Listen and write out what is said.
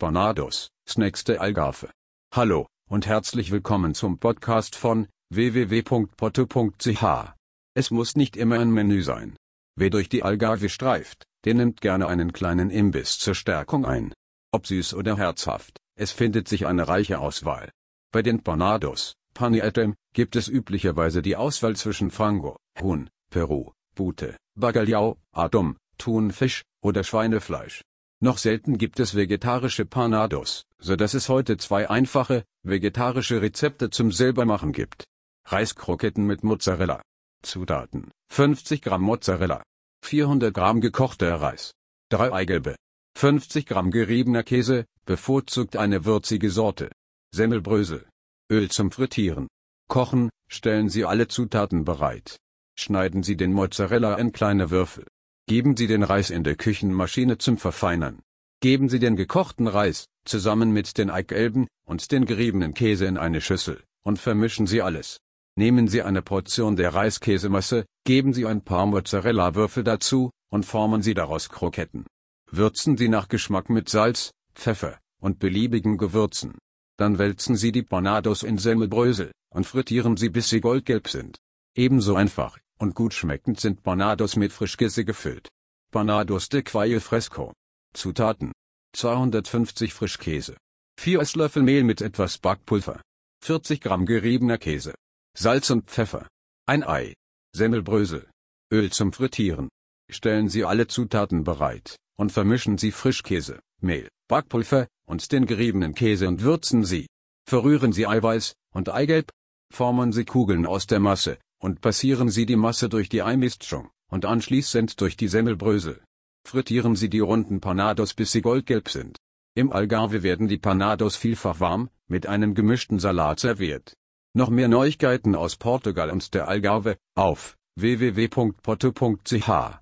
Panados, Snacks der Algarve. Hallo und herzlich willkommen zum Podcast von www.porto.ch. Es muss nicht immer ein Menü sein. Wer durch die Algarve streift, der nimmt gerne einen kleinen Imbiss zur Stärkung ein. Ob süß oder herzhaft, es findet sich eine reiche Auswahl. Bei den Panados, Panietem, gibt es üblicherweise die Auswahl zwischen Frango, Huhn, Peru, Bute, Bacalhau, Atum, Thunfisch oder Schweinefleisch. Noch selten gibt es vegetarische Panados, so dass es heute zwei einfache, vegetarische Rezepte zum Selbermachen gibt. Reiskroketten mit Mozzarella. Zutaten: 50 Gramm Mozzarella, 400 Gramm gekochter Reis, 3 Eigelbe, 50 Gramm geriebener Käse, bevorzugt eine würzige Sorte, Semmelbrösel, Öl zum Frittieren. Kochen: Stellen Sie alle Zutaten bereit. Schneiden Sie den Mozzarella in kleine Würfel. Geben Sie den Reis in der Küchenmaschine zum Verfeinern. Geben Sie den gekochten Reis, zusammen mit den Eigelben und den geriebenen Käse in eine Schüssel, und vermischen Sie alles. Nehmen Sie eine Portion der Reiskäsemasse, geben Sie ein paar Mozzarella-Würfel dazu, und formen Sie daraus Kroketten. Würzen Sie nach Geschmack mit Salz, Pfeffer und beliebigen Gewürzen. Dann wälzen Sie die Panados in Semmelbrösel und frittieren sie, bis sie goldgelb sind. Ebenso einfach und gut schmeckend sind Panados mit Frischkäse gefüllt. Panados de Quail Fresco. Zutaten: 250 Frischkäse, 4 Esslöffel Mehl mit etwas Backpulver, 40 Gramm geriebener Käse, Salz und Pfeffer, ein Ei, Semmelbrösel, Öl zum Frittieren. Stellen Sie alle Zutaten bereit und vermischen Sie Frischkäse, Mehl, Backpulver und den geriebenen Käse und würzen Sie. Verrühren Sie Eiweiß und Eigelb. Formen Sie Kugeln aus der Masse und passieren Sie die Masse durch die Eimischung und anschließend durch die Semmelbrösel. Frittieren Sie die runden Panados, bis sie goldgelb sind. Im Algarve werden die Panados vielfach warm, mit einem gemischten Salat serviert. Noch mehr Neuigkeiten aus Portugal und der Algarve, auf www.porto.ch.